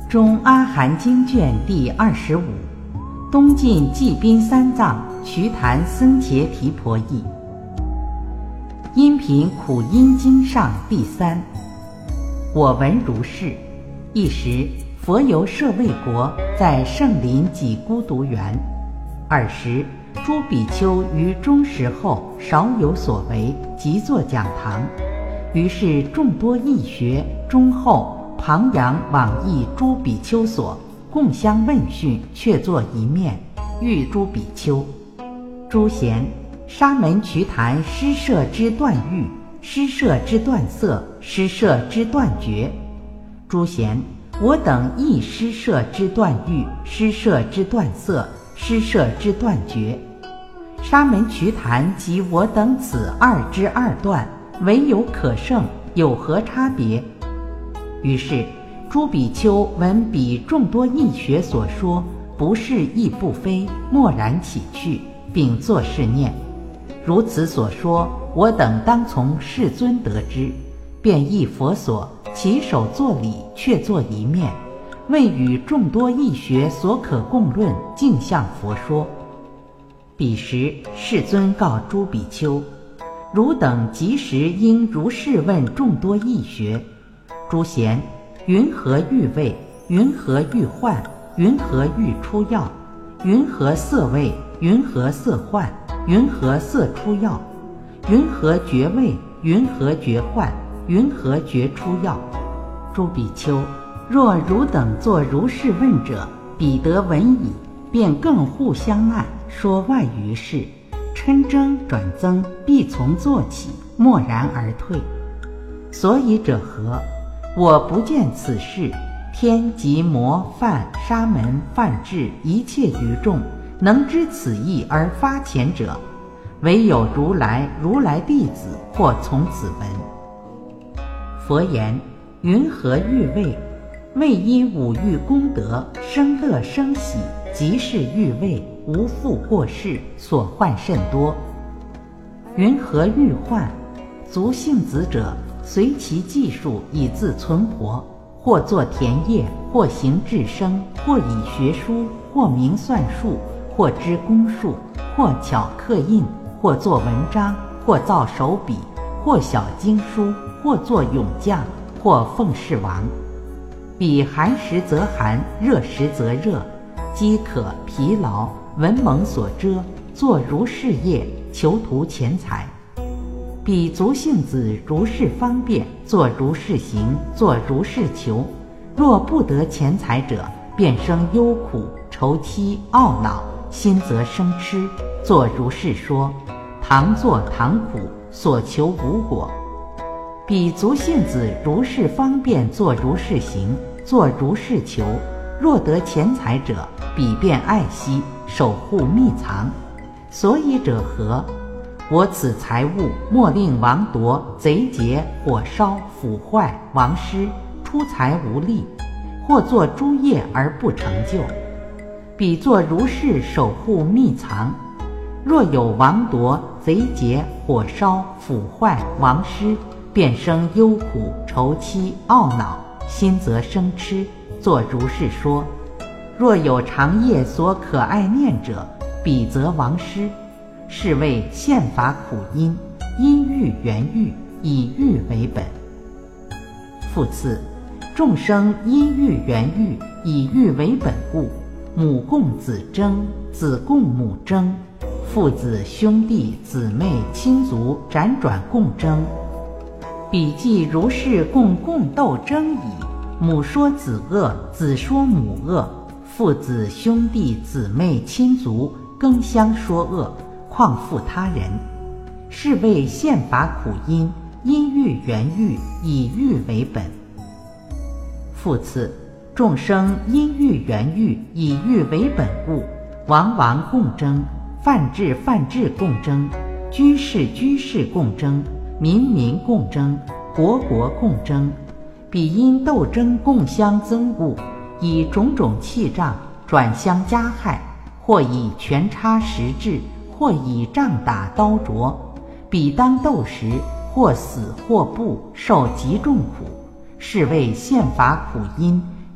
中阿含经卷第25，东晋纪宾三藏瞿昙僧伽提婆译。音频苦因经上第3。我闻如是：一时，佛游舍卫国，在圣林己孤独园。尔时，诸比丘于中时后少有所为，即作讲堂。于是众多义学中后旁扬往诣诸比丘所，共相问讯，却坐一面，欲诸比丘：诸贤，沙门瞿昙施设之断欲，施设之断色，施设之断觉。诸贤，我等亦施设之断欲，施设之断色，施设之断觉。沙门瞿昙及我等此二之二断，唯有可胜，有何差别？于是诸比丘闻彼众多义学所说，不是亦不非，默然起去，并作是念：如此所说，我等当从世尊得知。便诣佛所，起手作礼，却坐一面，为与众多义学所可共论，径向佛说。彼时世尊告诸比丘：汝等即时应如是问众多义学：诸贤，云何欲味？云何欲幻？云何欲出药？云何色味？云何色幻？云何色出药？云何觉味？云何觉幻？云何觉出药？诸比丘，若汝等作如是问者，彼得闻已，便更互相暗，说外于事，嗔争转增，必从坐起，默然而退。所以者何？我不见此事。天及魔梵沙门梵志一切于众，能知此意而发前者，唯有如来弟子或从此闻。佛言：云何欲味？为因五欲功德生乐生喜，即是欲味，无复过世，所患甚多。云何欲幻？足性子者，随其技术以自存活，或作田业，或行智生，或以学书，或明算术，或知公术，或巧刻印，或作文章，或造手笔，或晓经书，或作勇将，或奉事王。彼寒时则寒，热时则热，饥渴疲劳，文蒙所遮，作如是业，求图钱财。彼足性子如是方便，作如是行，作如是求。若不得钱财者，便生忧苦、愁戚、懊恼，心则生痴，作如是说，唐作唐苦，所求无果。彼足性子如是方便，作如是行，作如是求。若得钱财者，彼便爱惜，守护密藏。所以者何？我此财物，莫令王夺、贼劫、火烧、腐坏、亡失，出财无力，或作诸业而不成就。彼作如是守护密藏。若有王夺、贼劫、火烧、腐坏、亡失，便生忧苦、愁戚、懊恼，心则生痴，作如是说。若有长夜所可爱念者，彼则亡失。是谓现法苦因，因欲缘欲，以欲为本。复次，众生因欲缘欲，以欲为本故，母共子争，子共母争，父子兄弟姊妹亲族辗转共争。彼既如是共斗争矣，母说子恶，子说母恶，父子兄弟姊妹亲族更相说恶，况复他人。是谓现法苦因，因欲缘欲，以欲为本。复次，众生因欲缘欲，以欲为本故，王共争，梵志共争，居士共争，民共争，国共争。彼因斗争共相憎恶，以种种气障转相加害，或以拳插石掷，或以杖打刀啄。彼当斗时，或死或怖，受极重苦。是谓现法苦因，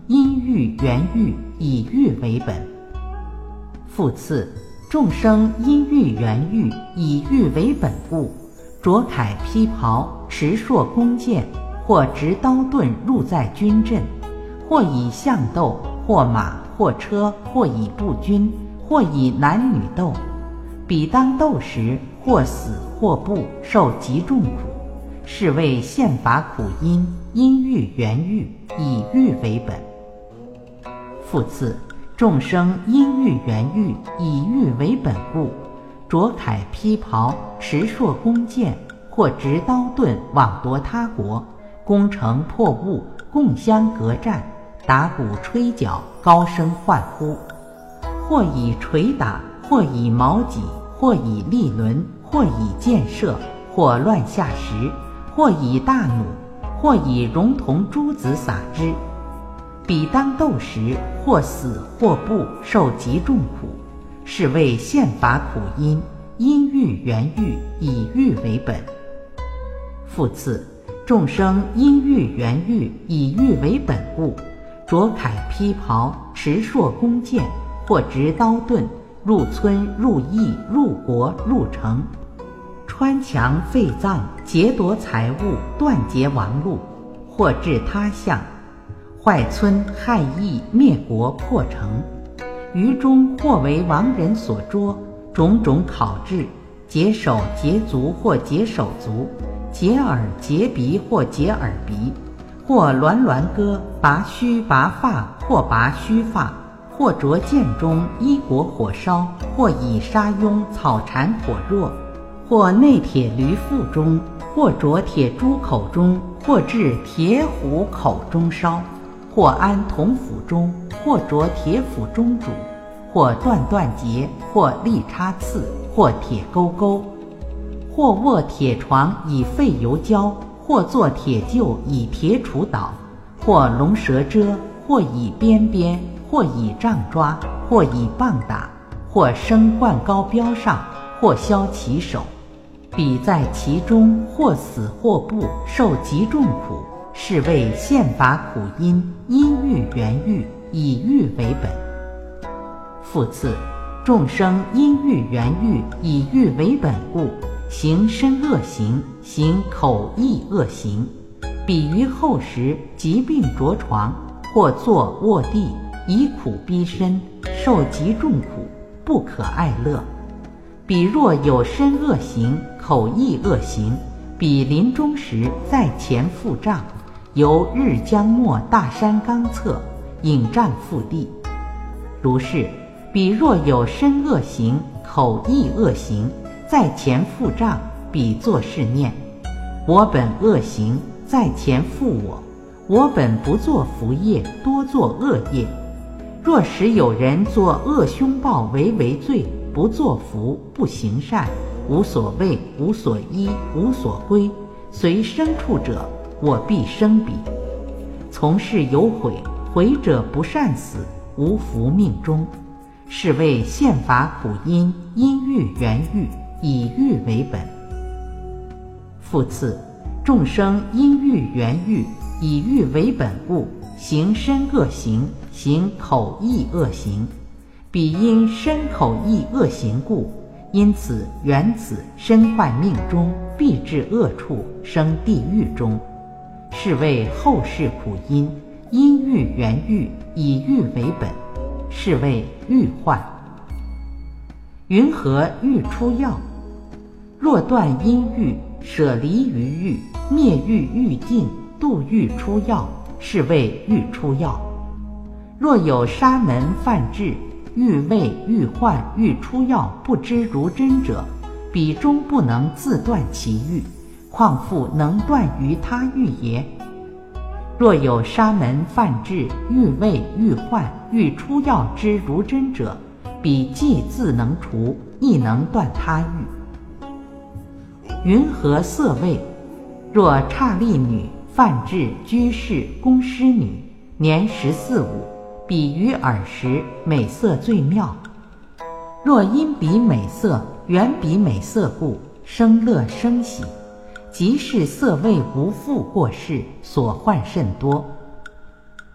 因欲缘欲，以欲为本。复次，众生因欲缘欲，以欲为本故，着铠披袍，持槊弓箭，或执刀盾入在军阵，或以象斗，或马，或车，或以步军，或以男女斗。彼当斗时，或死或怖，受极重苦，是谓现法苦因，因欲缘欲，以欲为本。复次，众生因欲缘欲，以欲为本故，着铠披袍，持槊弓箭，或执刀盾往夺他国，攻城破物，共相革战，打鼓吹角，高声唤呼，或以捶打，或以矛戟，或以利轮，或以箭射，或乱下石，或以大弩，或以熔铜珠子撒之。彼当斗时，或死或怖，受极重苦，是谓现法苦因，因欲缘欲，以欲为本。复次，众生因欲缘欲，以欲为本故，着铠披袍，持槊弓箭，或执刀盾，入村入邑入国入城，穿墙废葬，劫夺财物，断绝亡路，或至他乡，坏村害邑，灭国破城，于中或为亡人所捉，种种考制，截手截足或截手足，截耳截鼻或截耳鼻，或鸾鸾歌，拔须拔发或拔须发，或着剑中衣裹火烧，或以沙庸草缠火弱，或内铁驴腹中，或着铁猪口中，或置铁虎口中烧，或安铜釜中，或着铁釜中煮，或断节，或利插刺，或铁钩钩，或卧铁床以废油浇，或做铁臼以铁杵捣，或龙蛇蛰，或以鞭，或以杖抓，或以棒打，或升冠高标上，或削其手。彼在其中，或死或怖，受极重苦，是谓现法苦因，因欲缘欲，以欲为本。复次，众生因欲缘欲，以欲为本故，行身恶行，行口意恶行，彼于后时疾病着床，或坐卧地，以苦逼身，受极重苦，不可爱乐。彼若有身恶行，口意恶行，彼临终时在前腹胀，由日将末大山冈侧，引战腹地。如是，彼若有身恶行，口意恶行，在前腹胀，彼作是念：我本恶行，在前负我本不作福业，多作恶业。若使有人作恶凶暴为罪，不作福，不行善，无所畏，无所依，无所归，随生处者，我必生彼。从事有悔，悔者不善死，无福命中，是谓现法苦因，因欲缘欲，以欲为本。复次，众生因欲缘欲，以欲为本故，行身恶行，行口意恶行。彼因身口意恶行故，因此缘此身坏命中，必至恶处，生地狱中，是谓后世苦因，因欲缘欲，以欲为本，是谓欲患。云何欲出药？若断因欲，舍离于欲，灭欲欲尽，度欲出药，是谓欲出药。若有沙门犯智，欲畏欲患欲出药不知如真者，彼终不能自断其欲，况复能断于他欲也？若有沙门犯智，欲畏欲患欲出药之如真者，彼既自能除，亦能断他欲。云何色味？若刹利女犯智居士宫师女，年14、15，彼于耳时美色最妙。若因彼美色，缘彼美色故，生乐生喜，即是色味无复过世，所患甚多。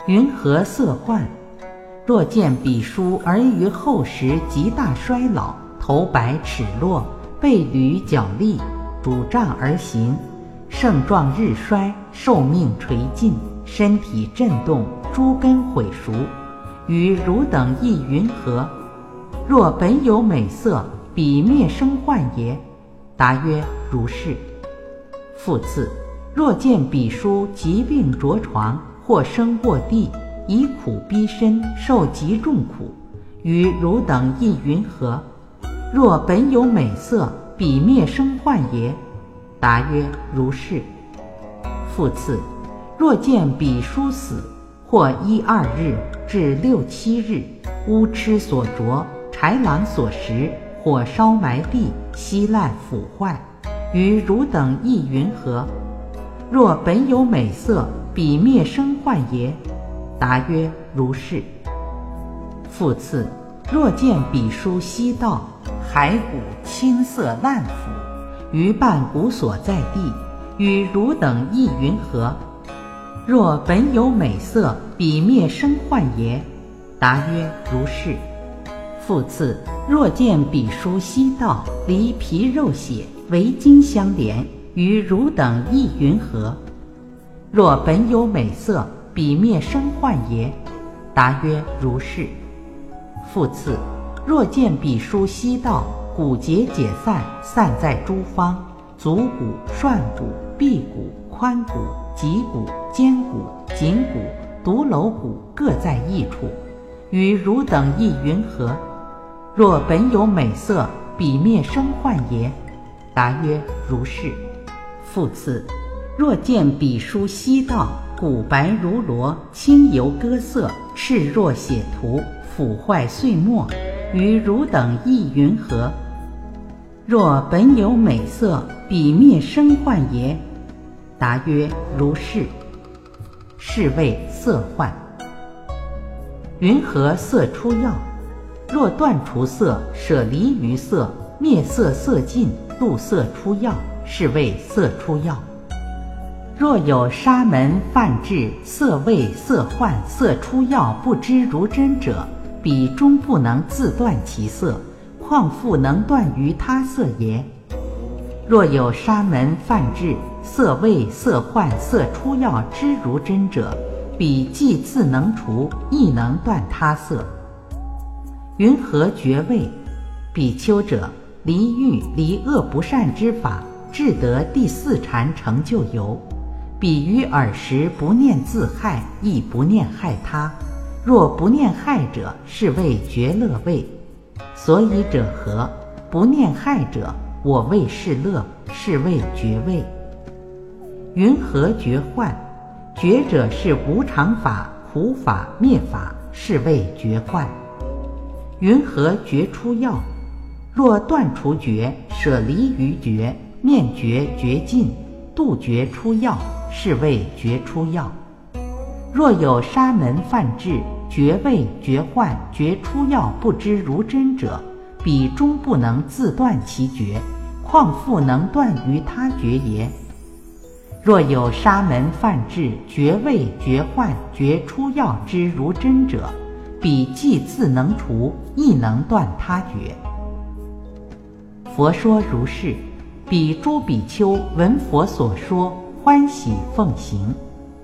云何色幻？若见彼书而于后时极大衰老，头白齿落，背履脚立，拄杖而行，盛壮日衰，寿命垂尽，身体震动，诸根毁熟，于汝等亦云何？若本有美色，彼灭生幻也？答曰：如是。复次，若见彼书疾病着床，或生卧地，以苦逼身，受极重苦，于汝等亦云何？若本有美色，彼灭生幻也？答曰：如是。复次，若见彼书死，或1-2日至6-7日，乌螭所啄，豺狼所食，火烧埋地，稀烂腐坏，于汝等亦云何？若本有美色，彼灭生幻也？答曰：如是。复次，若见彼书稀道，骸骨青色烂腐，于半骨所在地，与汝等亦云何？若本有美色，彼灭生幻也？答曰：如是。复次，若见彼书稀道，离皮肉血，为筋相连，于汝等亦云何？若本有美色，彼灭生幻也？答曰：如是。复次，若见彼书稀道，骨节解散，散在诸方，足骨、涮骨、臂骨、髋骨、脊骨、肩骨、颈骨、独楼骨各在一处，与汝等亦云何？若本有美色，彼灭生幻也？答曰：如是。复次，若见彼书稀道，骨白如罗，青油割色，赤若血涂，腐坏碎末，与汝等亦云何？若本有美色，彼灭生幻也？答曰：如是。是谓色幻。云何色出药？若断除色，舍离于色，灭色色尽，入色出药，是谓色出药。若有沙门梵志色味色幻色出药不知如真者，彼终不能自断其色，况复能断于他色也？若有沙门梵志色味色幻色出药知如真者，彼既自能除，亦能断他色。云何觉味？比丘者，离欲离恶不善之法，至得第4禅成就由。彼于尔时不念自害，亦不念害他。若不念害者，是谓觉乐味。所以者何？不念害者，我谓是乐，是谓觉味。云何觉幻？觉者是无常法、苦法、灭法，是谓觉幻。云何觉出药？若断除觉，舍离于觉，念觉觉尽，度觉出药，是谓觉出药。若有沙门梵志觉味觉幻觉出药不知如真者，彼终不能自断其觉，况复能断于他觉也？若有沙门梵志觉味觉幻觉出药之如真者，彼既自能除，亦能断他觉。佛说如是，彼诸比丘闻佛所说，欢喜奉行。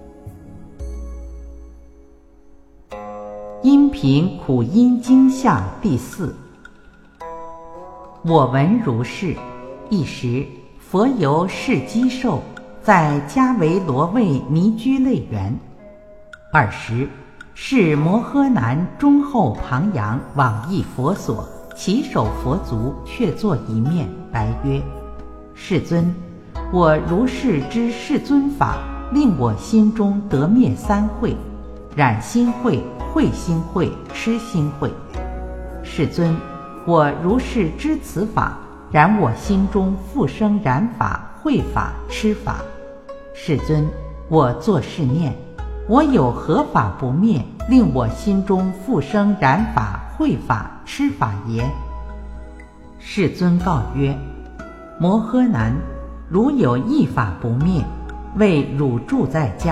因品苦因经相第4。我闻如是，一时佛游世基寿，在迦维罗卫尼居类园。尔时，是摩诃南中后旁扬往诣佛所，稽首佛足，却坐一面，白曰：世尊，我如是知世尊法，令我心中得灭3秽：染心秽、恚心秽、痴心秽。世尊，我如是知此法，然我心中复生染法、恚法、痴法。世尊，我作是念：我有何法不灭，令我心中复生染法、恚法、痴法耶？世尊告曰：摩诃南，如有一法不灭，为汝住在家，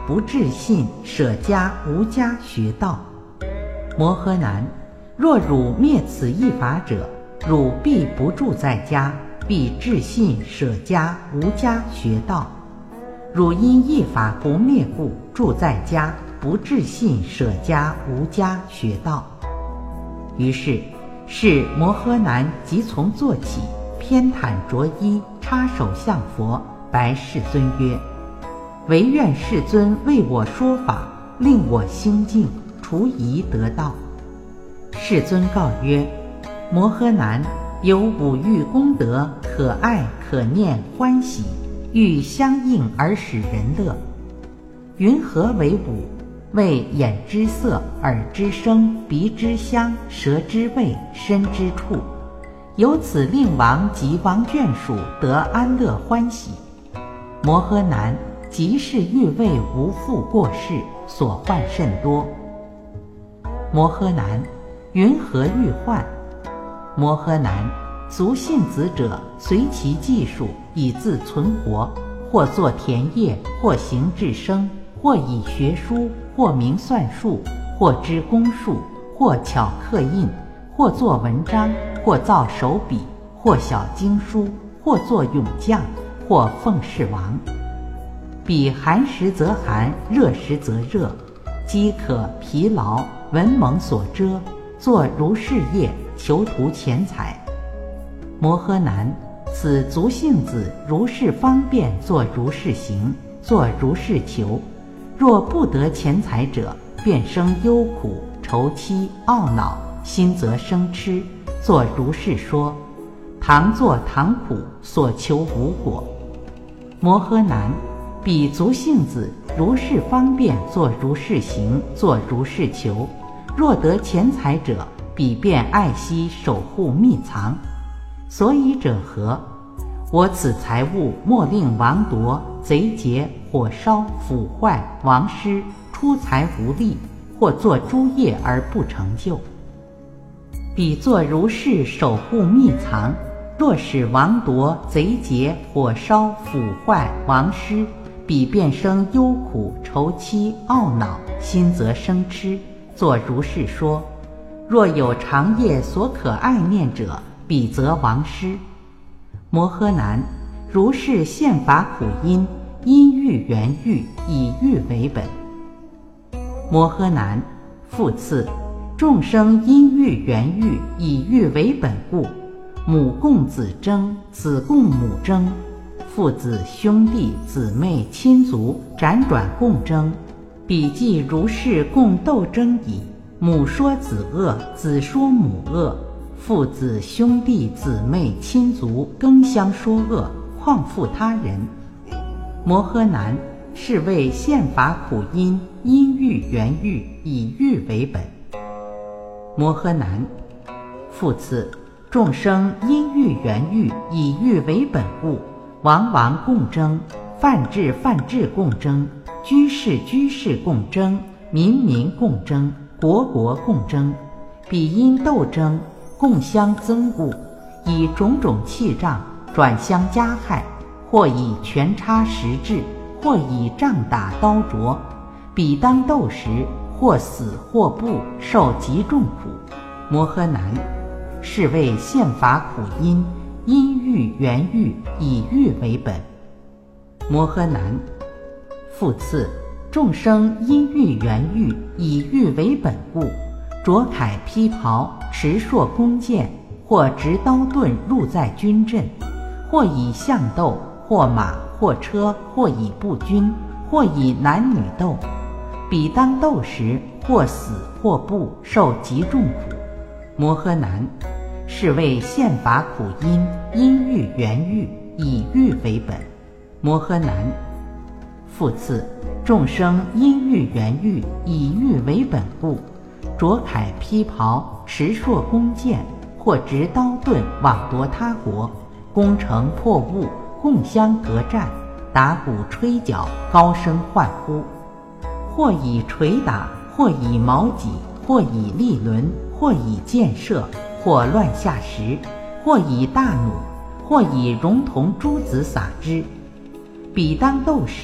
不至信，舍家无家学道。摩诃男，若汝灭此一法者，汝必不住在家，必至信舍家无家学道。汝因一法不灭故，住在家，不至信舍家无家学道。于是摩诃男即从坐起，偏袒着衣，插手向佛，白世尊曰：唯愿世尊为我说法，令我心净，除疑得道。世尊告曰：摩诃男，有五欲功德，可爱可念欢喜，欲相应而使人乐。云何为五？为眼之色，耳之声，鼻之香，舌之味，身之触。由此令王及王眷属得安乐欢喜。摩诃男，即是欲为无复过世，所患甚多。摩诃男，云何欲患？摩诃男，足信子者，随其技术以自存活，或作田业，或行治生，或以学书，或明算术，或知公术，或巧刻印，或作文章，或造手笔，或晓经书，或作勇将，或奉事王。彼寒时则寒，热时则热，饥渴疲劳，文蒙所遮，作如是业，求图钱财。摩诃男，此足性子如是方便，作如是行，作如是求。若不得钱财者，便生忧苦、愁戚、懊恼，心则生痴，作如是说。唐作唐苦，所求无果。摩诃男，彼足性子如是方便，作如是行，作如是求。若得钱财者，彼便爱惜守护密藏。所以者何？我此财物莫令王夺、贼劫、火烧、腐坏、亡失、出财无力，或作诸业而不成就。彼作如是守护密藏，若使王夺、贼劫、火烧、腐坏、亡失，彼便生忧苦、愁戚、懊恼，心则生痴，作如是说。若有长夜所可爱念者，彼则亡失。摩诃男，如是现法苦因，因欲缘欲，以欲为本。摩诃男，复次，众生因欲缘欲，以欲为本故，母共子争，子共母争，父子兄弟姊妹亲族辗转共争，彼既如是共斗争矣。母说子恶，子说母恶，父子兄弟姊妹亲族更相说恶，况复他人。摩诃男，是谓现法苦因，因欲缘欲，以欲为本。摩诃男，复次，众生因欲缘欲，以欲为本故，王王共争，犯智犯智共争，居士居士共争，民民共争，国国共争。彼因斗争，共相憎恶，以种种气障转相加害，或以拳插石掷，或以杖打刀啄。彼当斗时，或死或不，受极重苦。摩诃男，是谓现法苦因，因欲缘欲，以欲为本。摩诃男，复次，众生因欲缘欲，以欲为本故，着铠披袍，持槊弓箭，或执刀盾入在军阵，或以象斗，或马或车，或以步军，或以男女斗。彼当斗时，或死或不，受极重苦。摩诃男，是谓现法苦因，因欲缘欲，以欲为本。摩诃男，复次，众生因欲缘欲，以欲为本故，着铠披袍，持槊弓箭，或执刀盾往夺他国，攻城破物，共相革战，打鼓吹角，高声唤呼，或以捶打，或以矛戟，或以利轮，或以箭射，或乱下石，或以大弩，或以熔铜珠子撒之。彼当斗时，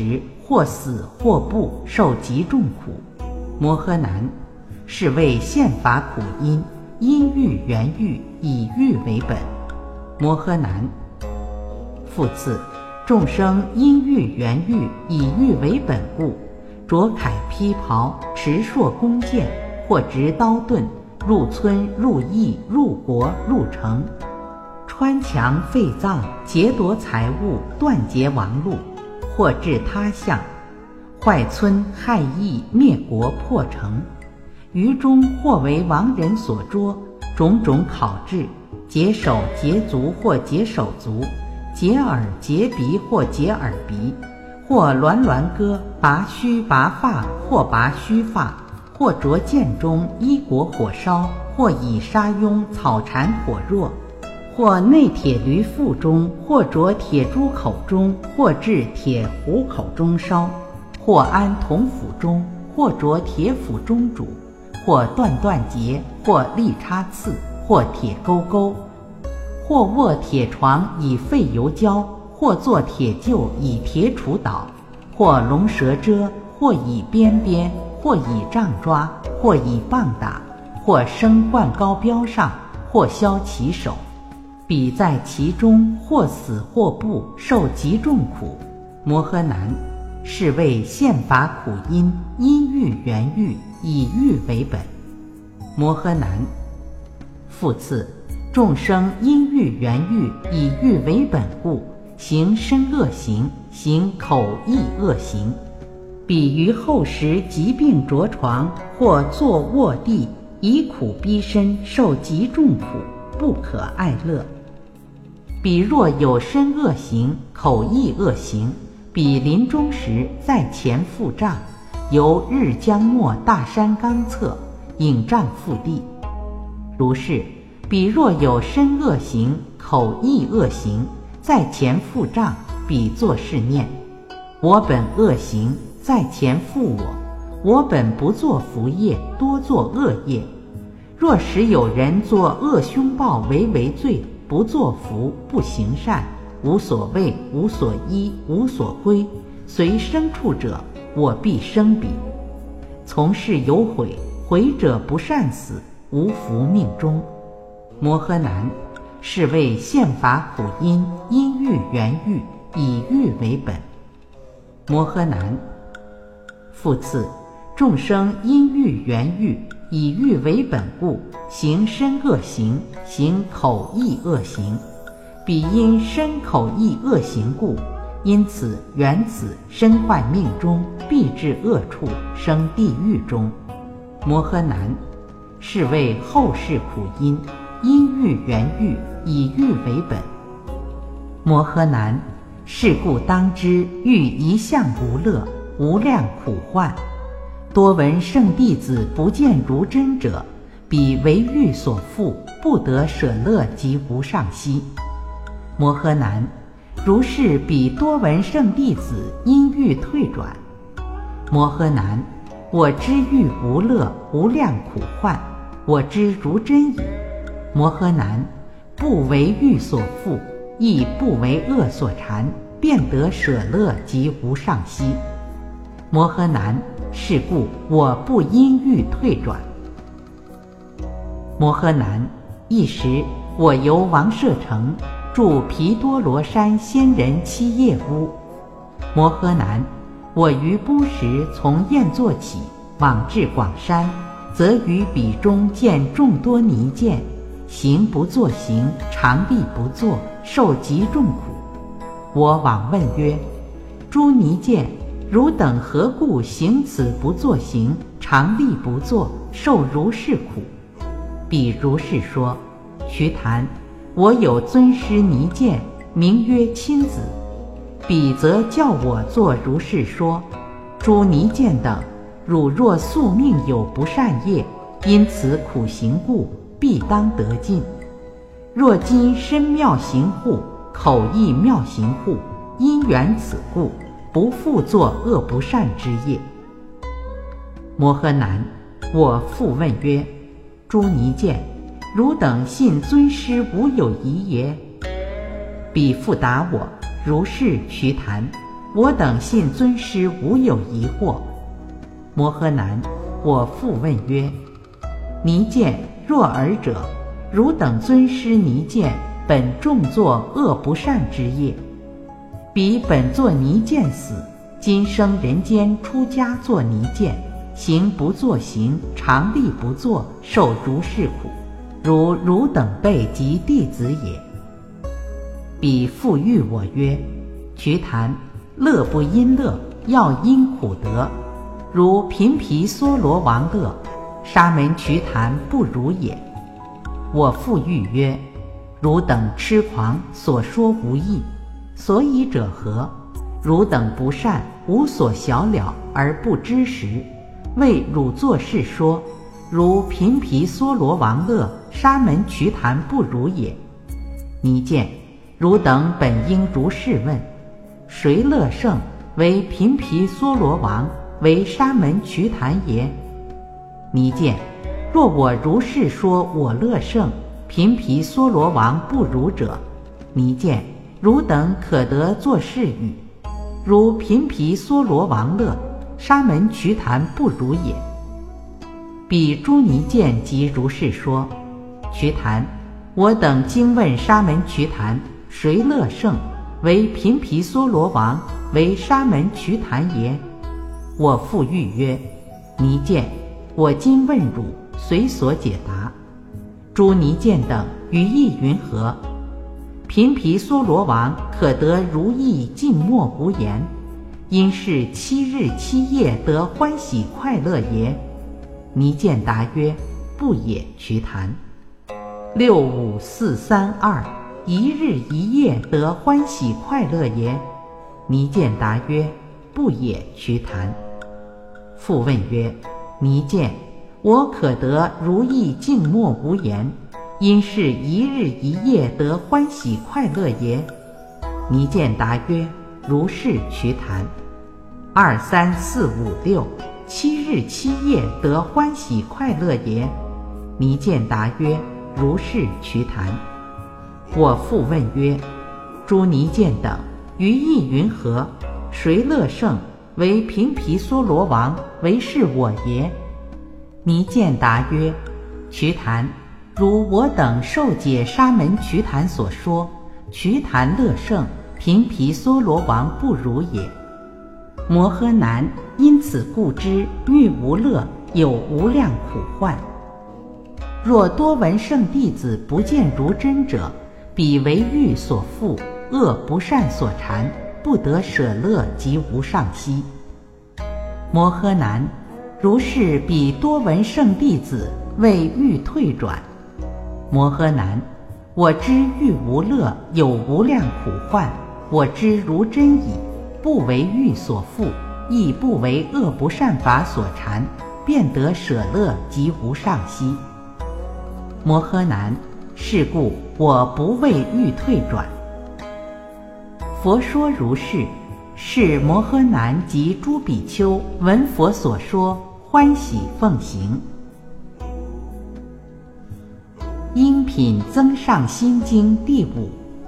或死或不，受极重苦。摩诃男，是谓宪法苦因，因欲缘欲，以欲为本。摩诃男，复次，众生因欲缘欲，以欲为本故，着铠披袍，持槊弓箭，或执刀盾，入村入邑入国入城，穿墙废葬，劫夺财物，断绝亡路，或至他乡，坏村害邑，灭国破城，于中或为亡人所捉，种种考制，解手解足或解手足，解耳解鼻或解耳鼻，或鸾歌，拔须拔发或拔须发，或着剑中衣裹火烧，或以沙庸草缠火弱，或内铁驴腹中，或着铁猪口中，或置铁虎口中烧，或安铜釜中，或着铁釜中煮，或断节，或利插刺，或铁钩钩，或卧铁床以废油浇，或做铁臼以铁杵捣，或龙蛇蛰，或以鞭，或以杖抓，或以棒打，或升冠高标上，或削其手，彼在其中，或死或不，受极重苦。摩诃男，是谓宪法苦因，因欲缘欲，以欲为本。摩诃男，复次，众生因欲缘欲，以欲为本故，行身恶行，行口意恶行，彼于后时疾病着床，或坐卧地，以苦逼身，受极重苦，不可爱乐。彼若有身恶行，口意恶行，彼临终时在前腹胀，由日将没大山冈侧，引杖覆地。如是，彼若有身恶行，口意恶行，在前腹胀，彼作是念：我本恶行，在前负我本不作福业，多作恶业。若使有人作恶凶暴为罪，不作福，不行善，无所谓，无所依，无所归，随生处者，我必生彼。从事有悔，悔者不善死，无福命终。摩诃男，是谓宪法苦因，因欲缘欲，以欲为本。摩诃男，复次，众生因欲缘欲，以欲为本故，行身恶行，行口意恶行，彼因身口意恶行故，因此缘此身坏命中，必至恶处，生地狱中。摩诃男，是谓后世苦因，因欲缘欲，以欲为本。摩诃男，是故当知，欲一向无乐，无量苦患。多闻圣弟子不见如真者，彼为欲所缚，不得舍乐及无上息。摩诃男，如是彼多闻圣弟子因欲退转。摩诃男，我知欲无乐，无量苦患，我知如真矣。摩诃男，不为欲所缚，亦不为恶所缠，便得舍乐及无上息。摩诃男，是故我不因欲退转。摩诃男，一时我游王舍城，住毗多罗山仙人七叶屋。摩诃男，我于不时从宴坐起，往至广山，则于彼中见众多尼见，行不作行，常立不作，受极重苦。我往问曰：诸尼见，汝等何故行此不作行，常立不作，受如是苦？彼如是说：须谈，我有尊师尼见，名曰亲子，彼则叫我作如是说：诸尼见等，汝若宿命有不善业，因此苦行故，必当得尽。若今身妙行护，口意妙行护，因缘此故，不复作恶不善之业。摩诃男，我复问曰：诸尼见，汝等信尊师无有疑耶？彼复答我：如是须谈， 我等信尊师无有疑惑。摩诃男，我复问曰：尼见，若尔者，汝等尊师尼见本重作恶不善之业，彼本作尼见死，今生人间出家作尼见，行不作行，常力不作，受如是苦，如汝等辈及弟子也。彼复喻我曰：瞿昙，乐不因乐，要因苦得，如频毗娑罗王乐，沙门瞿昙不如也。我复喻曰：汝等痴狂，所说无益，所以者何？汝等不善，无所晓了而不知时，为汝作是说，如频毗娑罗王乐，沙门瞿昙不如也。尼见，汝等本应如是问：谁乐胜，为频毗娑罗王，为沙门瞿昙也？尼见，若我如是说我乐胜，频毗娑罗王不如者，尼见，汝等可得作是语：如频毗娑罗王乐，沙门瞿昙不如也。彼诸尼见即如是说：瞿昙，我等经问沙门瞿昙，谁乐胜，为频毗娑罗王，为沙门瞿昙耶？我复喻曰：尼见，我今问汝，随所解答。诸尼见等语意云何？频毗娑罗王可得如意静默无言，因是7日7夜得欢喜快乐耶？尼见答曰：不也，瞿昙。6、5、4、3、2，一日一夜得欢喜快乐耶？尼见答曰：不也，瞿昙。复问曰：尼见，我可得如意静默无言，因是一日一夜得欢喜快乐耶？尼见答曰：如是，瞿昙。2、3、4、5、6，7日7夜得欢喜快乐耶？尼见答曰：如是，瞿昙。我复问曰：诸尼见等语意云何？谁乐胜，为频毗娑罗王，为是我耶？尼见答曰：瞿昙，如我等受解沙门瞿昙所说，瞿昙乐胜，频毗娑罗王不如也。摩诃男，因此故知欲无乐，有无量苦患。若多闻圣弟子不见如真者，彼为欲所缚，恶不善所缠，不得舍乐及无上息。摩诃男，如是彼多闻圣弟子，为欲退转。摩诃男，我知欲无乐，有无量苦患，我知如真矣，不为欲所缚，亦不为恶不善法所缠，便得舍乐及无上息。摩诃男，是故我不为欲退转。佛说如是，是摩诃男及诸比丘闻佛所说，欢喜奉行。应品增上心经第5。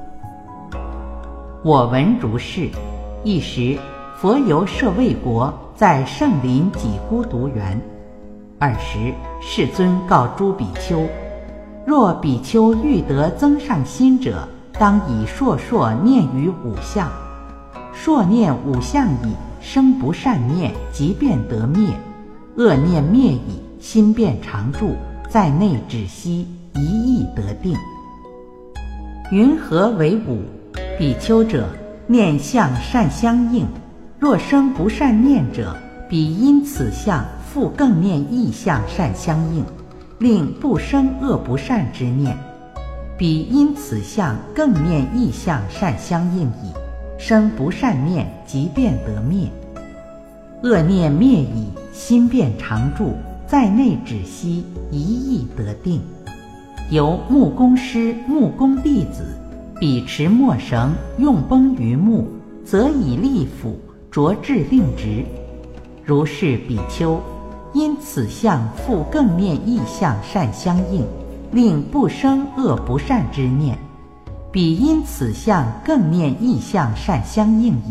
我闻如是，一时佛游舍卫国，在圣林己孤独园。尔时世尊告诸比丘：若比丘欲得增上心者，当以烁烁念于5相。烁念5相已，生不善念，即便得灭；恶念灭已，心便常住，在内止息，一意得定。云何为5？比丘者，念相善相应。若生不善念者，彼因此相复更念异相善相应，令不生恶不善之念。彼因此相更念异相善相应矣，生不善念，即便得灭。恶念灭已，心便常住，在内止息，一意得定。由木工师、木工弟子，彼持墨绳，用绷于木，则以利斧着至令直。如是比丘，因此相复更念异相善相应，令不生恶不善之念。彼因此相更念异相善相应矣，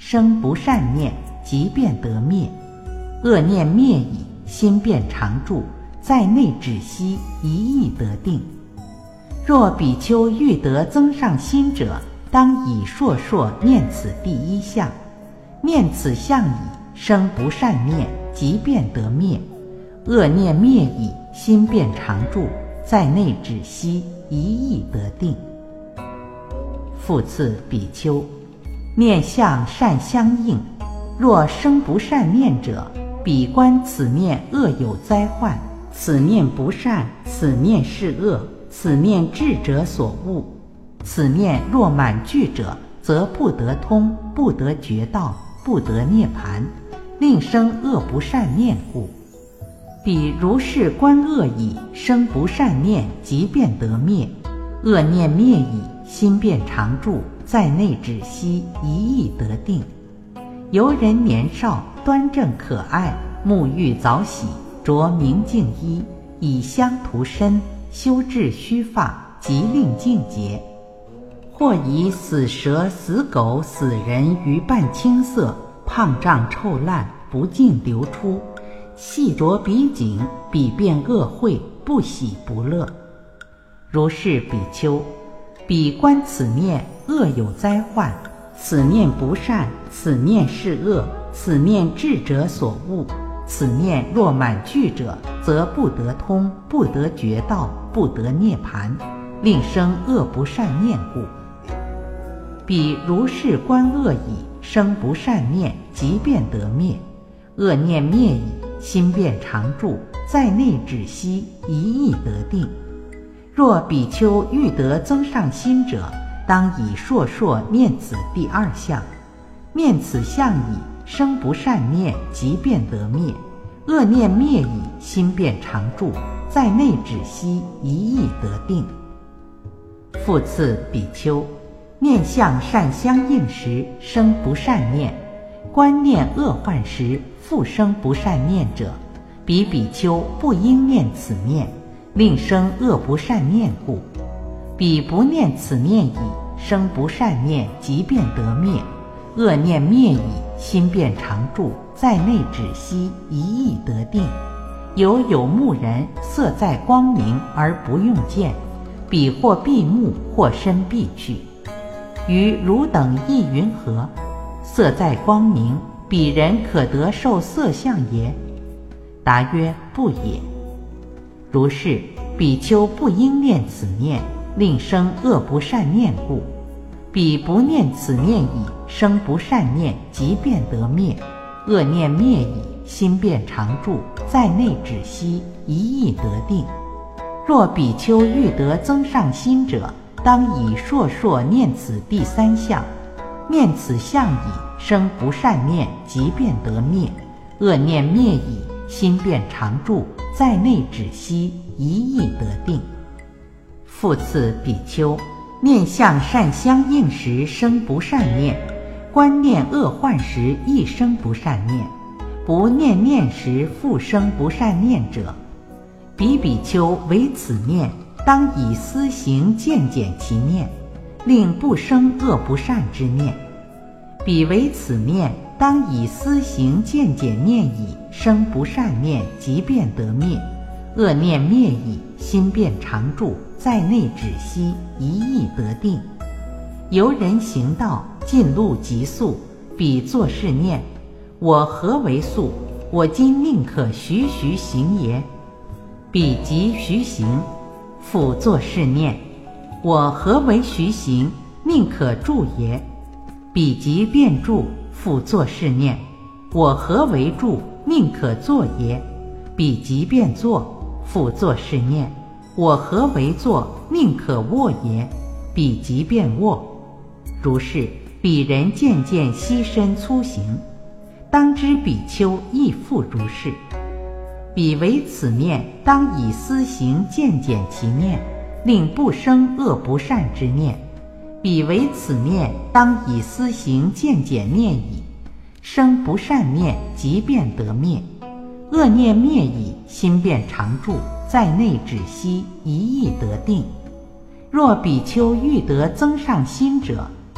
生不善念，即便得灭。恶念灭矣，心便常住，在内止息，一意得定。若比丘欲得增上心者，当以烁烁念此第一项。念此项已，生不善念，即便得灭。恶念灭矣，心便常住，在内止息，一意得定。复次比丘，念相善相应，若生不善念者，彼观此念恶有灾患，此念不善，此念是恶，此念智者所悟。此念若满具者，则不得通，不得觉道，不得涅盘，令生恶不善念故。彼如是观恶已，生不善念，即便得灭。恶念灭矣，心便常住，在内止息，一意得定。由人年少，端正可爱，沐浴早洗，着明净衣，以香涂身，修治须发，即令净洁。或以死蛇、死狗、死人于半青色，胖胀臭烂，不净流出，细着鼻颈，彼便恶秽，不喜不乐。如是比丘，彼观此念恶有灾患，此念不善，此念是恶，此念智者所悟。此念若满具者，则不得通，不得觉道，不得涅盘，令生恶不善念故。彼如是观恶已，生不善念，即便得灭。恶念灭矣，心便常住，在内止息，一意得定。若比丘欲得增上心者，当以烁烁念此第二项。念此项已，生不善念，即便得灭。恶念灭矣，心便常住，在内止息，一意得定。复次比丘，念相善相应时，生不善念；观念恶患时，复生不善念者，彼比丘不应念此念，令生恶不善念故。彼不念此念已，生不善念，即便得灭。恶念灭矣，心便常住，在内止息，一意得定。有目人，色在光明而不用见，彼或闭目，或身必去。于汝等亦云何？色在光明，彼人可得受色相耶？答曰：不也。如是，比丘不应念此念，令生恶不善念故。彼不念此念已，生不善念，即便得灭。恶念灭矣，心便常住，在内止息，一意得定。若比丘欲得增上心者，当以烁烁念此第三项。念此项已，生不善念，即便得灭。恶念灭矣，心便常住，在内止息，一意得定。复次比丘，念相善相应时，生不善念；观念恶患时，亦生不善念。不念念时，复生不善念者，彼比丘为此念，当以思行渐减其念，令不生恶不善之念。彼为此念，当以思行渐减念已，生不善念，即便得灭。恶念灭矣，心便常住，在内止息，一意得定。由人行道，近路即速，彼作是念：我何为速？我今宁可徐徐行耶？彼即徐行。复作是念：我何为徐行？宁可住耶？彼即便住。复作是念：我何为住？宁可坐耶？彼即便坐。复作是念：我何为坐？宁可卧耶？彼即便卧。如是，彼人渐渐息身粗行。当知比丘亦复如是。彼为此念，当以思行渐减其念，令不生恶不善之念。彼为此念，当以思行渐减念已，生不善念，即便得灭。恶念灭矣，心便常住，在内止息，一意得定。若比丘欲得增上心者，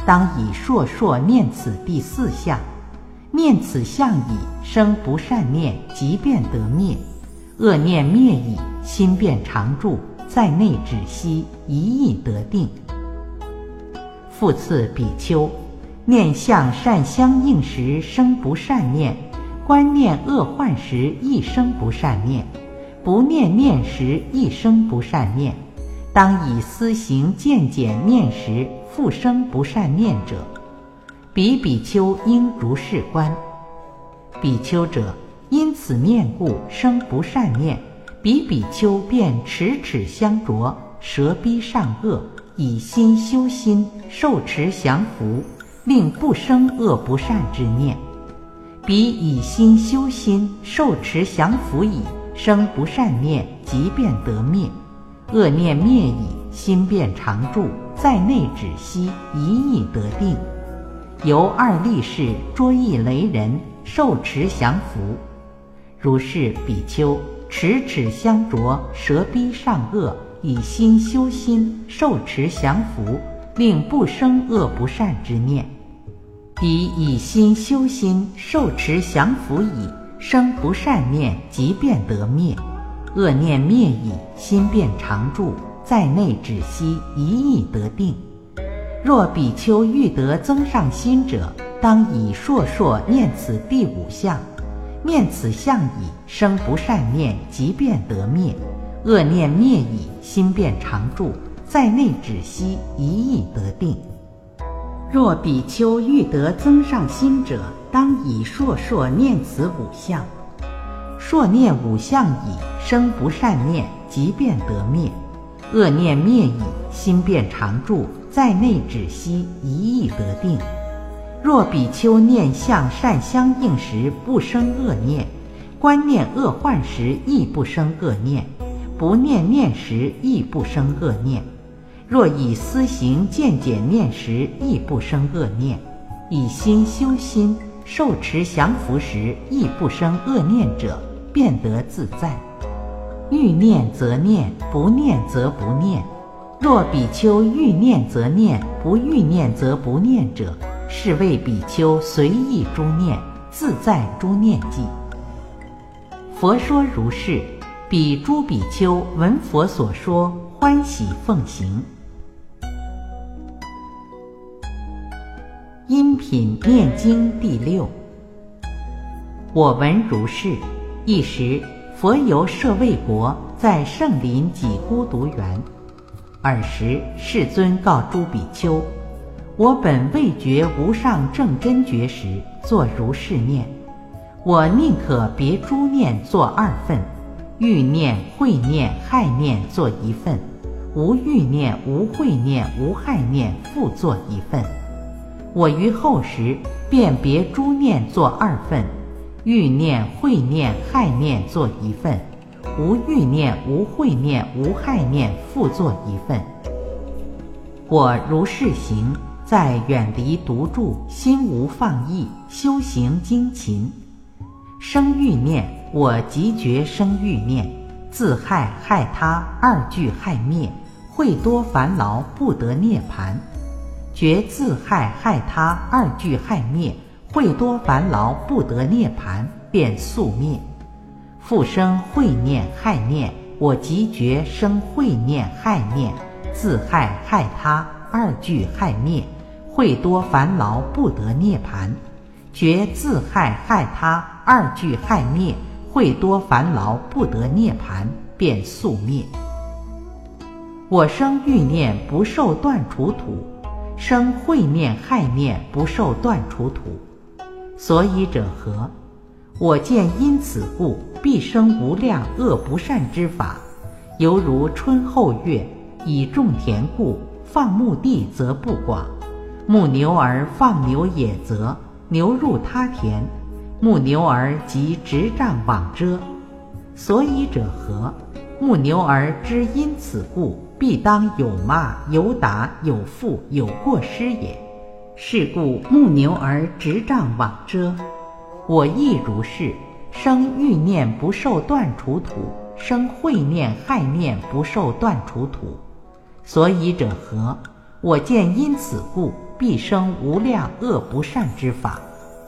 当以烁烁念此第四相。念此相已，生不善念，即便得灭。恶念灭已，心便常住，在内止息，一意得定。复次比丘，念相善相应时生不善念，观念恶患时亦生不善念，不念念时亦生不善念。当以思行渐减念时，复生不善念者，彼比丘应如是观。比丘者，因此念故生不善念，彼比丘便齿齿相着，舌逼上恶，以心修心，受持降伏，令不生恶不善之念。彼以心修心，受持降伏已，生不善念，即便得灭。恶念灭已，心便常住，在内止息，一意得定。由二力士捉一雷人，受持降伏。如是比丘，齿齿相着，舌逼上恶，以心修心，受持降伏，令不生恶不善之念。彼以心修心，受持降伏已，生不善念，即便得灭。恶念灭已，心便常住，在内止息，一意得定。若比丘欲得增上心者，当以烁烁念此第五相。念此相已，生不善念，即便得灭。恶念灭已，心便常住，在内止息，一意得定。若比丘欲得增上心者，当以烁烁念此五相。烁念五相已，生不善念，即便得灭。恶念灭已，心便常住，在内止息，一意得定。若比丘念相善相应时不生恶念，观念恶患时亦不生恶念，不念念时亦不生恶念。若以思行渐减念时亦不生恶念，以心修心，受持降伏时亦不生恶念者，便得自在。欲念则念，不念则不念。若比丘欲念则念，不欲念则不念者，是谓比丘随意诸念，自在诸念际。佛说如是，彼诸比丘闻佛所说，欢喜奉行。音品念经第六。我闻如是，一时佛游舍卫国，在圣林几孤独园。尔时世尊告诸比丘：我本未觉无上正真觉时，作如是念：我宁可别诸念作二份，欲念、慧念、害念作一份，无欲念、无慧念、无害念复作一份。我于后时便别诸念作二份，欲念、慧念、害念作一份，无欲念、无慧念、无害念复作一份。我如是行，在远离独住，心无放逸，修行精勤。生欲念，我即觉生欲念，自害害他，二俱害灭，会多烦恼，不得涅槃。觉自害害他，二俱害灭，会多烦恼，不得涅槃，便速灭。复生慧念害念，我即觉生慧念害念，自害害他，二俱害灭，会多烦恼，不得涅槃。觉自害害他，二俱害灭，会多烦恼，不得涅槃，便速灭。我生欲念不受断除土，生慧念害念不受断除土。所以者何？我见因此故，必生无量恶不善之法，犹如春后月，以种田故，放牧地则不广。牧牛儿放牛也则，牛入他田，牧牛儿即执杖网遮。所以者何？牧牛儿知因此故，必当有骂有打有负有过失也。是故牧牛儿执杖网遮。我亦如是，生欲念不受断除土，生慧念害念不受断除土。所以者何？我见因此故， 必生无量恶不善之法。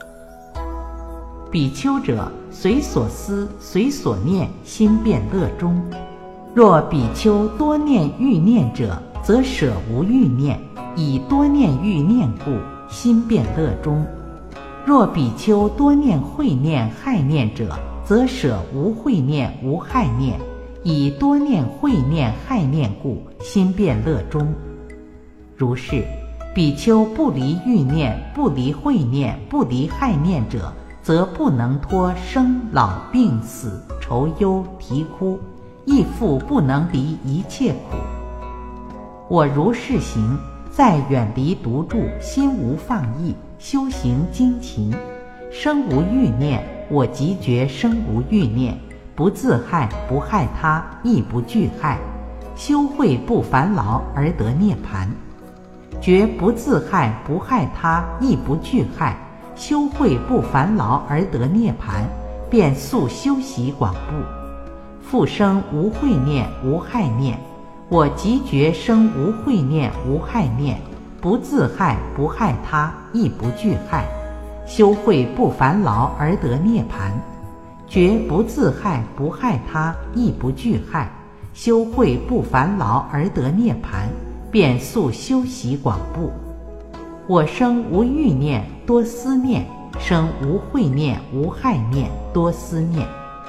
比丘者，随所思，随所念，心便乐中。若比丘多念欲念者，则舍无欲念，以多念欲念故，心便乐中。若比丘多念慧念害念者，则舍无慧念无害念，以多念慧念害念故，心便乐中。如是，比丘不离欲念，不离慧念，不离害念者，则不能脱生老病死愁忧啼哭，亦复不能离一切苦。我如是行，在远离独住，心无放逸，修行精勤，生无欲念，我即觉生无欲念，不自害，不害他，亦不惧害，修慧不烦劳而得涅槃。觉不自害，不害他，亦不惧害，修慧不烦劳而得涅槃，便速修习广布。复生无慧念，无害念，我即觉生无慧念，无害念，不自害，不害他，亦不惧害，修慧不烦劳而得涅槃。觉不自害，不害他，亦不惧害，修慧不烦劳而得涅槃，便速修习广布。我生无欲念，多思念，生无慧念，无害念，多思念。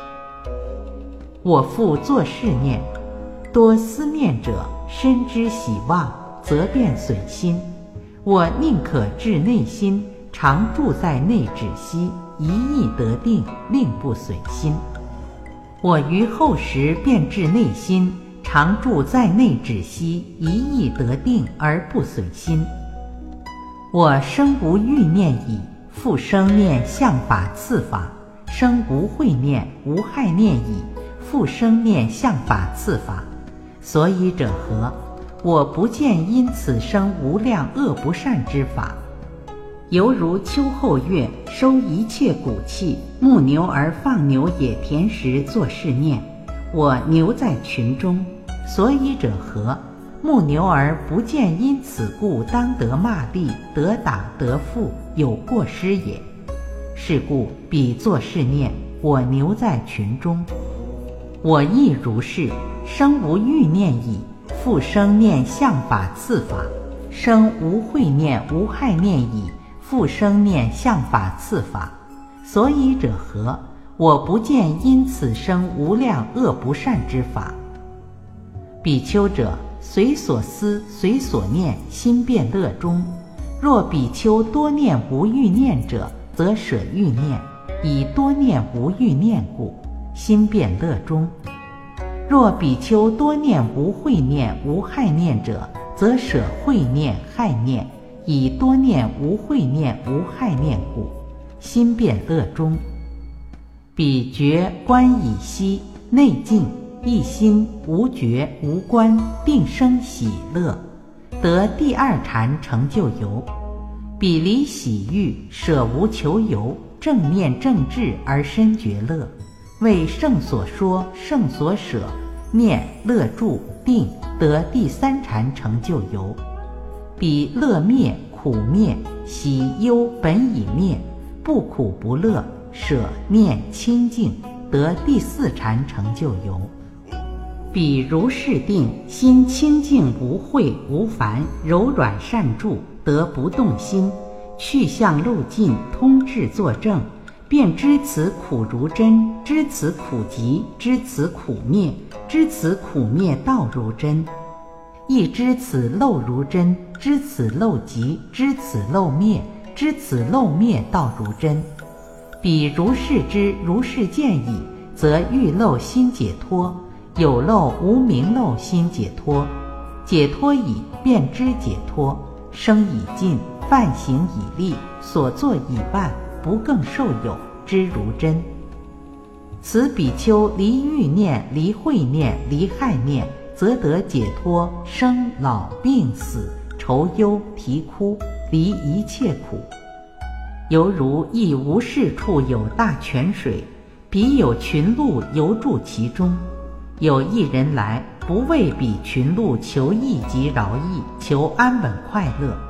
我复作是念，多思念者，深知喜望，则便随心。我宁可至内心，常住在内止息，一意得定，令不随心。我于后时便至内心，常住在内止息，一意得定而不随心。我生无欲念矣，复生念相法次法，生无慧念，无害念矣，复生念相法次法。所以者何？我不见因此生无量恶不善之法。犹如秋后月，收一切谷气，牧牛而放牛野田时作是念，我牛在群中。所以者何？牧牛而不见因此故当得骂詈，得打，得负，有过失也。是故彼作是念，我牛在群中。我亦如是，生无欲念矣，复生念相法次法，生无慧念，无害念矣，复生念相法次法。所以者何？我不见因此生无量恶不善之法。比丘者，随所思，随所念，心便乐中。若比丘多念无欲念者，则舍欲念，以多念无欲念故，心便乐中。若比丘多念无慧念，无害念者，则舍慧念害念，以多念无慧念，无害念故，心便乐中。彼觉观已息，内静，一心无觉无观，定生喜乐，得第二禅成就游。彼离喜欲，舍无求游，正念正智而身觉乐，为圣所说，圣所舍，念乐住定，得第三禅成就游。彼乐灭，苦灭，喜忧本已灭，不苦不乐，舍念清净，得第四禅成就游。彼如是定，心清净无秽无烦，柔软善住，得不动心，去向路尽，通智作证，便知此苦如真，知此苦集，知此苦灭，知此苦灭道如真，亦知此漏如真，知此漏集，知此漏灭，知此漏灭道如真。彼如是知，如是见矣，则欲漏心解脱，有漏无明漏心解脱，解脱已，便知解脱，生已尽，犯行已立，所作已办，不更受有，知如真。此比丘离欲念，离慧念，离害念，则得解脱生老病死愁忧啼哭，离一切苦。犹如亦无是处有大泉水，彼有群鹿游住其中，有一人来，不为彼群鹿求益及饶益，求安稳快乐，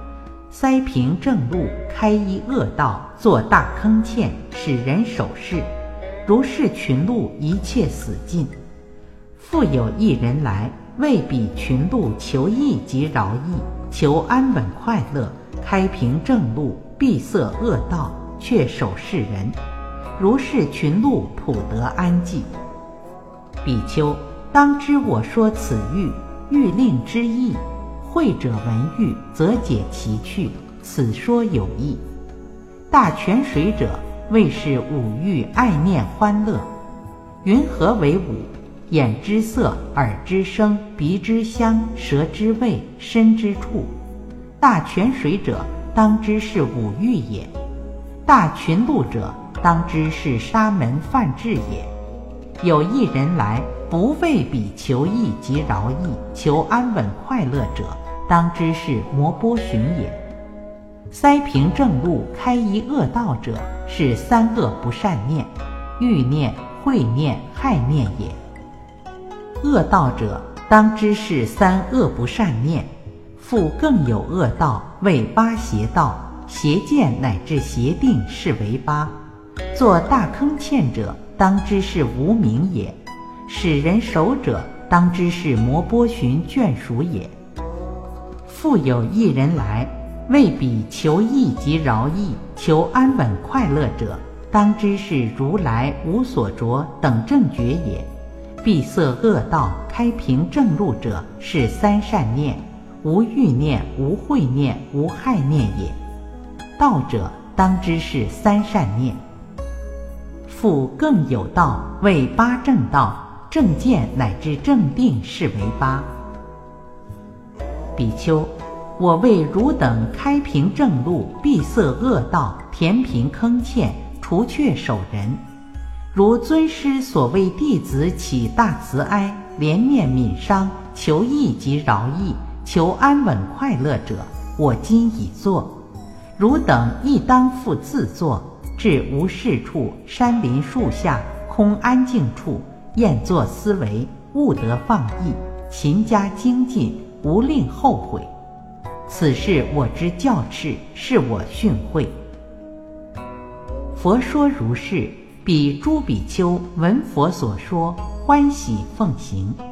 塞平正路，开一恶道，作大坑堑，使人守视。如是群鹿，一切死尽。复有一人来，为彼群鹿求益及饶益，求安稳快乐，开平正路，闭塞恶道，却守视人。如是群鹿，普得安寂。比丘，当知我说此喻，欲令之意。会者闻喻，则解其趣，此说有益。大泉水者，谓是五欲爱念欢乐。云何为五？眼之色，耳之声，鼻之香，舌之味，身之触。大泉水者，当知是五欲也。大群鹿者，当知是沙门梵志也。有一人来，不为彼求益及饶益，求安稳快乐者，当知是摩波旬也。塞平正路，开一恶道者，是三恶不善念，欲念、慧念、害念也。恶道者，当知是三恶不善念。复更有恶道，谓八邪道，邪见乃至邪定，是为八。作大坑堑者，当知是无明也。使人守者，当知是摩波旬眷属也。复有一人来，为彼求益及饶益，求安稳快乐者，当知是如来无所着等正觉也。闭塞恶道，开平正路者，是三善念，无欲念，无慧念，无害念也。道者，当知是三善念。复更有道，谓八正道，正见乃至正定，是为八。比丘，我为汝等开平正路，闭塞恶道，填平坑堑，除却守人。如尊师所为弟子起大慈哀，怜念悯伤，求益及饶益，求安稳快乐者，我今已作。汝等亦当复自作，至无事处，山林树下，空安静处，验作思维，勿得放逸，勤加精进，无令后悔。此是我之教敕，是我训诲。佛说如是，彼诸比丘闻佛所说，欢喜奉行。